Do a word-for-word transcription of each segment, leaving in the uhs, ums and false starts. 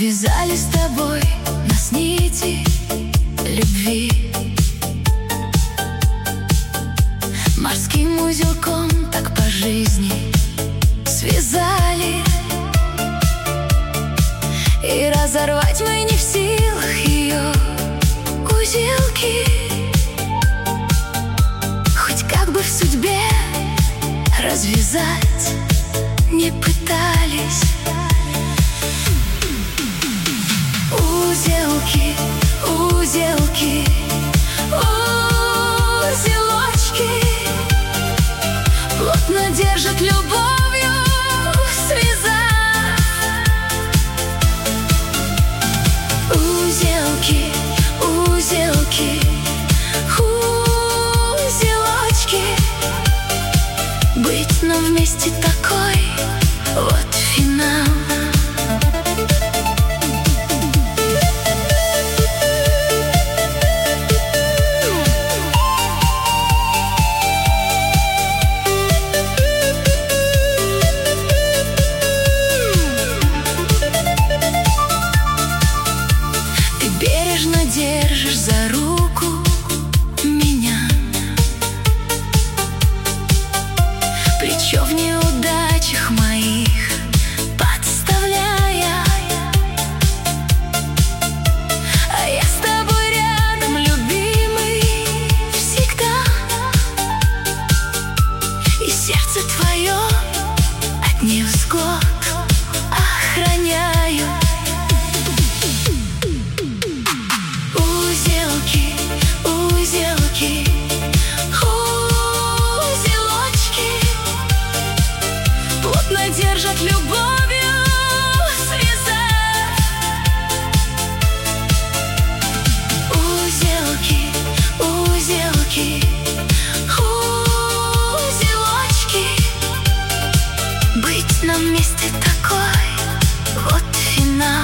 Связали с тобой нас нити любви, морским узелком так по жизни связали. И разорвать мы не в силах ее узелки, хоть как бы в судьбе развязать не пытались. Узелки, узелки, узелочки плотно держат любовью связав. Узелки, узелки, узелочки, быть нам вместе такой вот финал. Бережно держишь за руку меня, плечо в неудачах моих подставляя. А я с тобой рядом, любимый, всегда. И сердце твое от невзгод охраняю. Узелки, узелочки, плотно держат любовью связав. Узелки, узелки, узелочки, быть нам вместе такой вот финал.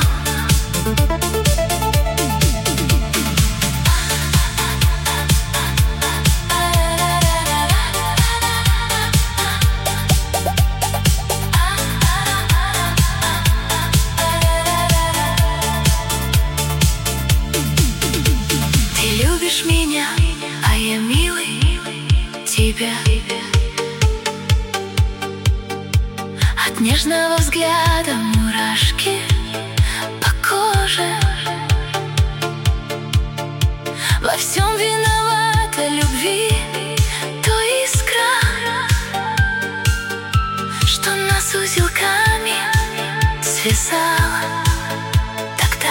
Меня, а я милый тебя. От нежного взгляда мурашки по коже. Во всем виновата любви то искра, что нас узелками связала тогда.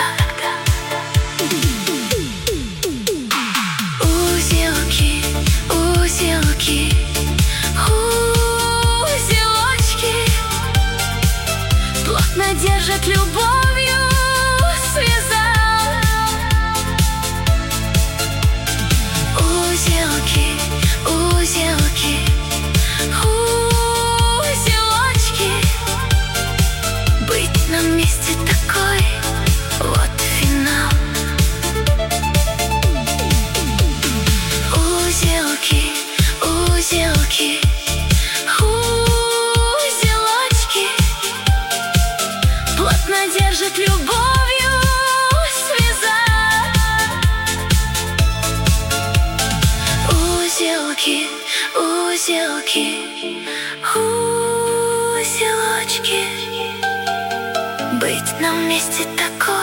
Узелки, узелочки, плотно держат любовью связав. Узелки, узелки, узелочки, быть нам вместе такой вот финал. Узелки, узелки, узелочки, плотно держат любовью связав. Узелки, узелки, узелочки, быть нам вместе такой